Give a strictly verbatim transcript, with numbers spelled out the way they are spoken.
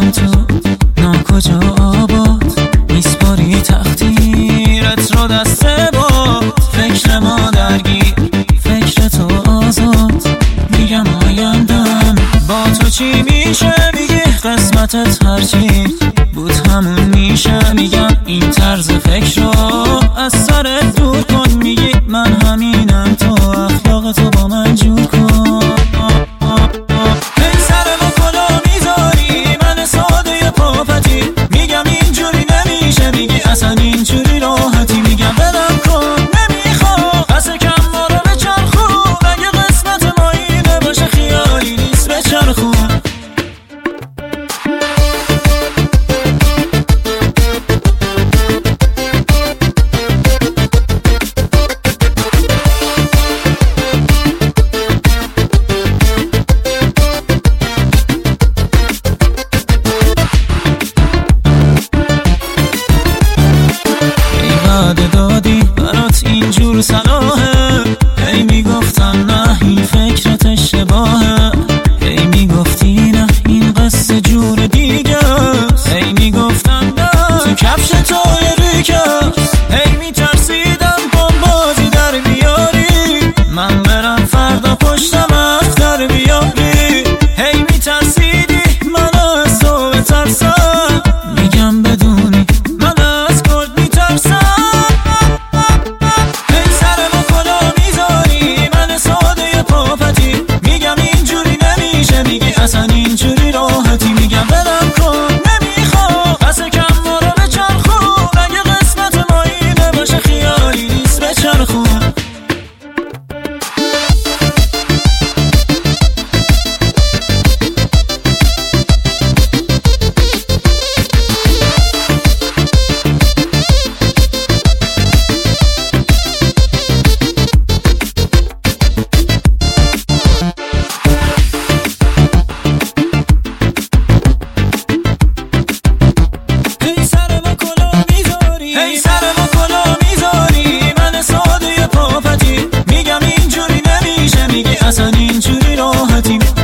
باشم تو ناکجا آباد، میسپاری تقدیرت رو دست باد. فکر ما درگیر، فکر تو آزاد، میگم آیندم با تو چی میشه. میگی قسمتت هرچی بود همون میشه. میگم این طرز فکر رو از سرت دور کن. میگی من همینم، تو اخلاق تو با من جور کن. اصلا اینجوری راحتی میگم بدم کن، نمیخوام قصد کم ما رو بچرخون. اگه قسمت ما اینه باشه خیالی نیست بچرخون. دادی برات اینجور صلاحه، هی میگفتم نه این فکرت اشتباهه، هی میگفتی نه این قصه جور دیگه، هی میگفتم نه تو کفش توی ریکست، هی میترسیدم بازی در بیاری من برم فردا پشتم افتر بیاری. هی میترسیدی من از تو بترسم، میگم بدونی من از گرد میترسم. اصلا اینجوری راحتی میگم بدم کن، نمیخوام قصد کم ما رو بچرخون. اگه قسمت ما اینه باشه خیالی نیست بچرخون. اصلا اینجوری راحتی